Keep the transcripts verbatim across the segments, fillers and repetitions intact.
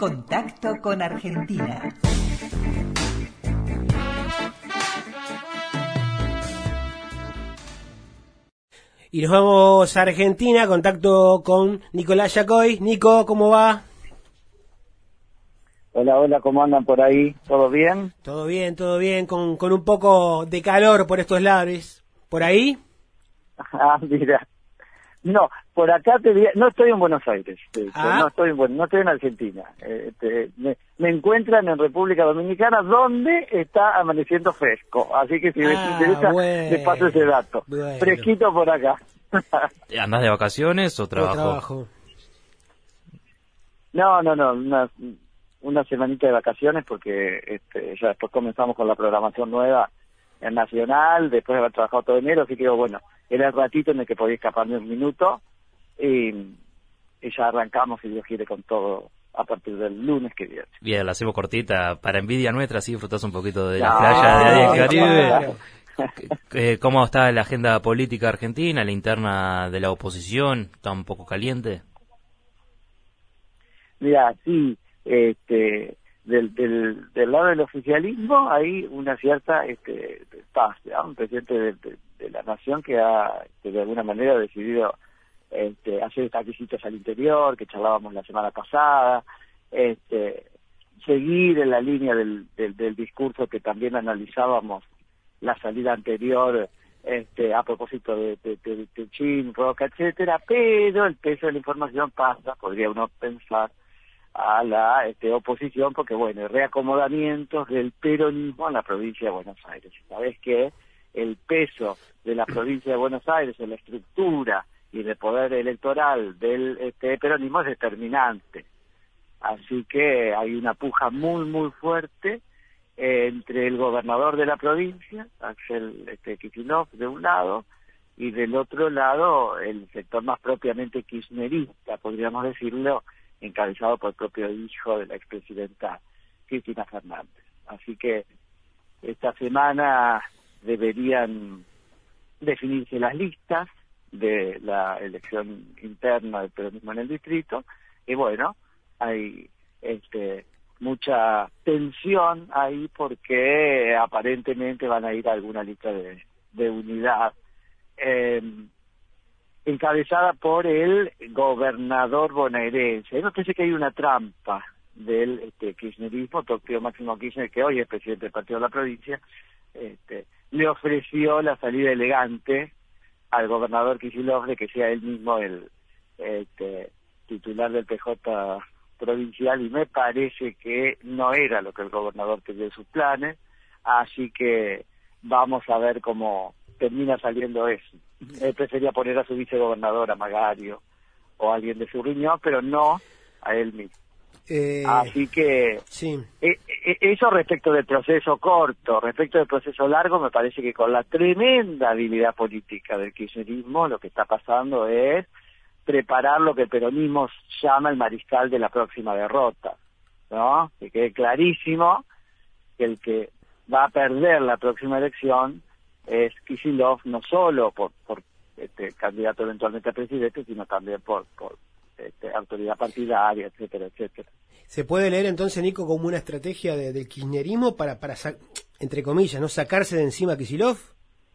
Contacto con Argentina. Y nos vamos a Argentina, contacto con Nicolás Yacoy. Nico, ¿cómo va? Hola, hola, ¿cómo andan por ahí? ¿Todo bien? Todo bien, todo bien, con, con un poco de calor por estos lares. ¿Por ahí? Ah, mira. No, por acá te diría, no estoy en Buenos Aires, de hecho, Ah. no estoy en, Buen- no estoy en Argentina. Eh, te- me, me encuentran en República Dominicana, donde está amaneciendo fresco. Así que si les Ah, interesa, bueno, les paso ese dato. bueno. Fresquito por acá. ¿Andás de vacaciones o O trabajo? trabajo. No, no, no, una, una semanita de vacaciones porque este, ya después comenzamos con la programación nueva en Nacional, después de haber trabajado todo enero, así que bueno, era el ratito en el que podía escaparme un minuto y, y ya arrancamos, si Dios quiere, con todo a partir del lunes que viene. Bien, la hacemos cortita. Para envidia nuestra, así disfrutás un poquito de la No, playa de ahí en claro. Caribe. Eh, ¿Cómo está la agenda política argentina, la interna de la oposición? ¿Está un poco caliente? Mira, sí, este, del, del, del lado del oficialismo hay una cierta este, paz, ¿no? Un presidente de, de, de la nación que ha, este, de alguna manera, decidido este, hacer estas visitas al interior, que charlábamos la semana pasada, este, seguir en la línea del, del, del discurso que también analizábamos la salida anterior, este, a propósito de, de, de, de Chin, Roca, etcétera, pero el peso de la información pasa, podría uno pensar, a la este, oposición, porque bueno, reacomodamientos del peronismo en la provincia de Buenos Aires. Sabés que el peso de la provincia de Buenos Aires en la estructura y de poder electoral del este, peronismo es determinante. Así que hay una puja muy, muy fuerte eh, entre el gobernador de la provincia, Axel este, Kicillof, de un lado, y del otro lado el sector más propiamente kirchnerista, podríamos decirlo, encabezado por el propio hijo de la expresidenta Cristina Fernández. Así que esta semana deberían definirse las listas de la elección interna del peronismo en el distrito, y bueno, hay este mucha tensión ahí porque aparentemente van a ir a alguna lista de, de unidad. Eh, encabezada por el gobernador bonaerense. Me parece que hay una trampa del este, kirchnerismo. Doctor Máximo Kirchner, que hoy es presidente del Partido de la Provincia, este, le ofreció la salida elegante al gobernador Kicillof de que sea él mismo el este, titular del P J provincial, y me parece que no era lo que el gobernador quería en sus planes, así que vamos a ver cómo termina saliendo eso. Él prefería poner a su vicegobernador, a Magario, o a alguien de su riñón, pero no a él mismo. Eh, Así que sí. eh, eh, eso respecto del proceso corto. Respecto del proceso largo, me parece que con la tremenda habilidad política del kirchnerismo, lo que está pasando es preparar lo que el peronismo llama el mariscal de la próxima derrota, ¿no? Que quede clarísimo que el que va a perder la próxima elección es Kicillof, no solo por, por este candidato eventualmente a presidente, sino también por, por este, autoridad partidaria, etcétera, etcétera. ¿Se puede leer entonces, Nico, como una estrategia de, del kirchnerismo para, para sa- entre comillas, no sacarse de encima a Kicillof?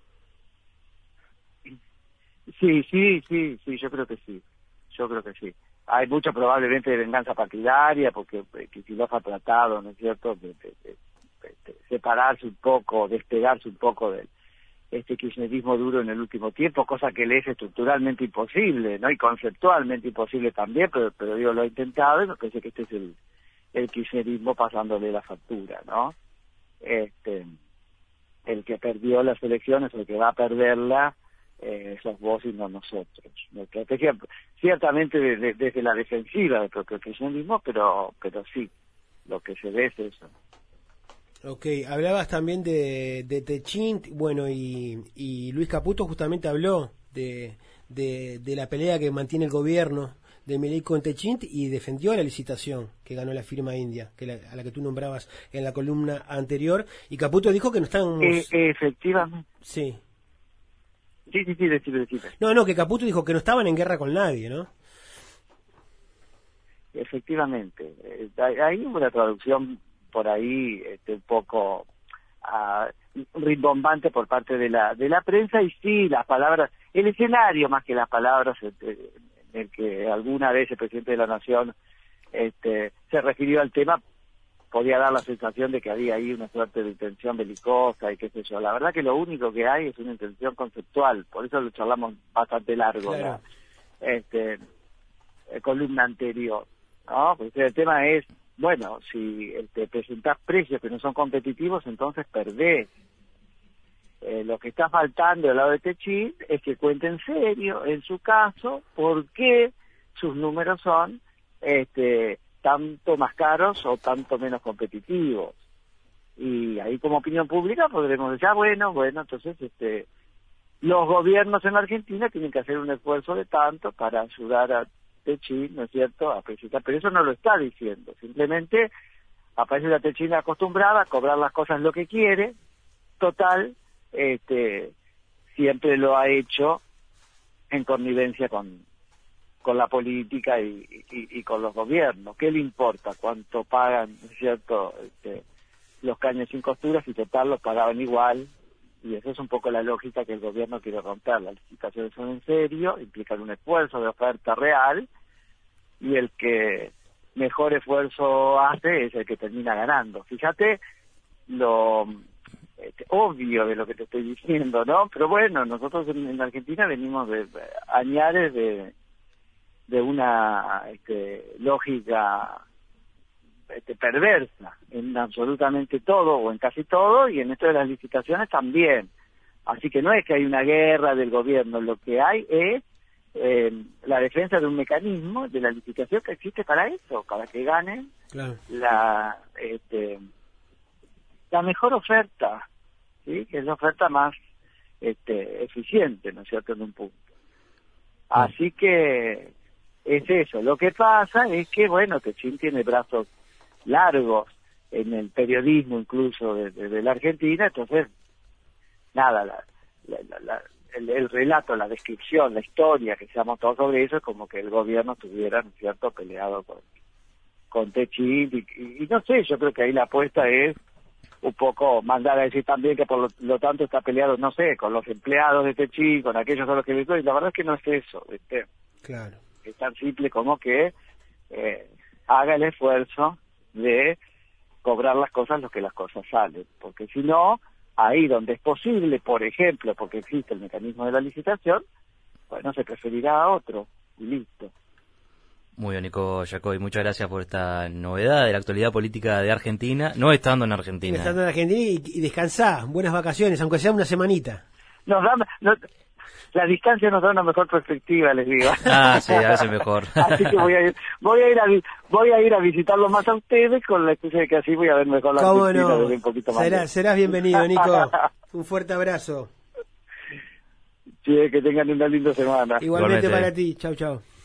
Sí, sí, sí, sí, yo creo que sí, yo creo que sí. Hay mucho probablemente de venganza partidaria, porque eh, Kicillof ha tratado, ¿no es cierto?, de, de, de, de, de separarse un poco, despegarse un poco del este kirchnerismo duro en el último tiempo, cosa que le es estructuralmente imposible, ¿no? Y conceptualmente imposible también, pero, pero digo, lo ha intentado, y me parece que este es el, el kirchnerismo pasándole la factura, ¿no? Este, el que perdió las elecciones, el que va a perderla, eh, sos vos y no nosotros. Nuestra estrategia, ciertamente de, de, desde la defensiva del propio kirchnerismo, pero, pero sí, lo que se ve es eso. Ok, hablabas también de, de Techint, bueno, y, y Luis Caputo justamente habló de, de, de la pelea que mantiene el gobierno de Milei con Techint y defendió la licitación que ganó la firma india, que la, a la que tú nombrabas en la columna anterior, y Caputo dijo que no están... Eh, efectivamente. Sí. Sí, sí, sí, decime, decime. No, no, que Caputo dijo que no estaban en guerra con nadie, ¿no? efectivamente. Eh, hay una traducción por ahí este, un poco uh, rimbombante por parte de la de la prensa, y sí, las palabras, el escenario más que las palabras este, en el que alguna vez el presidente de la Nación este, se refirió al tema, podía dar la sensación de que había ahí una suerte de intención belicosa y qué sé yo. La verdad que lo único que hay es una intención conceptual, por eso lo charlamos bastante largo, claro. la este, columna anterior, ¿no? Porque el tema es, bueno, si este, presentás precios que no son competitivos, entonces perdés. Eh, lo que está faltando del lado de Techint es que cuente en serio, en su caso, por qué sus números son este tanto más caros o tanto menos competitivos. Y ahí como opinión pública podremos decir, ah, bueno, bueno, entonces este los gobiernos en Argentina tienen que hacer un esfuerzo de tanto para ayudar a Techint, ¿no es cierto?, a presentar, pero eso no lo está diciendo, simplemente aparece la Techint acostumbrada a cobrar las cosas lo que quiere, total, este siempre lo ha hecho en connivencia con con la política y, y, y con los gobiernos. ¿Qué le importa cuánto pagan, ¿no es cierto?, este, los caños sin costuras, y total los pagaban igual? Y esa es un poco la lógica que el gobierno quiere romper. Las licitaciones son en serio, implican un esfuerzo de oferta real, y el que mejor esfuerzo hace es el que termina ganando. Fíjate lo este, obvio de lo que te estoy diciendo, ¿no? Pero bueno, nosotros en, en Argentina venimos de, de añares de de una este, lógica este, perversa en absolutamente todo o en casi todo, y en esto de las licitaciones también. Así que no es que hay una guerra del gobierno, lo que hay es eh, la defensa de un mecanismo de la licitación que existe para eso, para que ganen Claro. la este, la mejor oferta, ¿sí?, que es la oferta más este, eficiente, ¿no es cierto?, en un punto. Así que es eso. Lo que pasa es que, bueno, Techint tiene brazos largos en el periodismo incluso de, de, de la Argentina, entonces, nada, la, la, la, la, el, el relato, la descripción, la historia que se ha montado sobre eso es como que el gobierno estuviera, ¿no es cierto?, peleado con, con Techint, y, y, y no sé, yo creo que ahí la apuesta es un poco mandar a decir también que por lo, lo tanto está peleado, no sé, con los empleados de Techint, con aquellos a los que le doy, y la verdad es que no es eso, ¿viste? Claro. Es tan simple como que eh, haga el esfuerzo de cobrar las cosas lo que las cosas salen, porque si no, ahí donde es posible, por ejemplo, porque existe el mecanismo de la licitación, bueno, se preferirá a otro, y listo. Muy bien, Nico Yacoy, muchas gracias por esta novedad de la actualidad política de Argentina, no estando en Argentina. Estando en Argentina y, y descansá, buenas vacaciones, aunque sea una semanita. Nos da, no, la distancia nos da una mejor perspectiva, les digo. Ah, sí, a veces mejor. Así que voy a ir, voy a ir a voy a ir a visitarlo más a ustedes con la excusa de que así voy a ver mejor la ¿Cómo Argentina no? desde un poquito más. Será, serás bienvenido, Nico. Un fuerte abrazo. Sí, que tengan una linda semana. Igualmente Igualmente. para ti. Chau, chau.